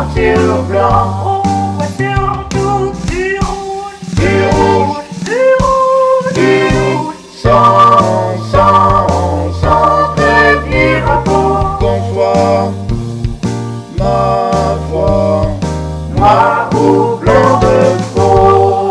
noir sur blanc. On voit surtout du rouge, Du rouge, du rouge, du rouge, sans prévenir pour qu'on soit, ma foi, noir ou blanc de peau.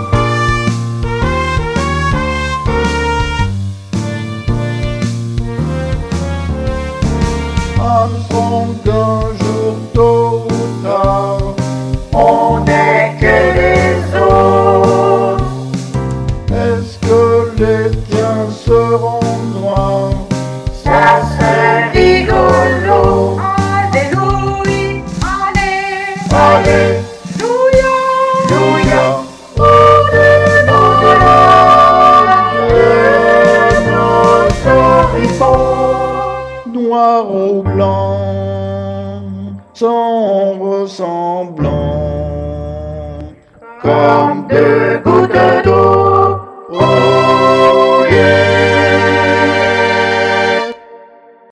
Armstrong, qu'un jour tôt ou tard, on n'est que des autres. Est-ce que les tiens seront noirs? Ça serait rigolo. alléluia, alléluia, Alléluia, au-delà de nos horizons. Noir ou blanc, sans ressemblant, comme deux gouttes d'eau.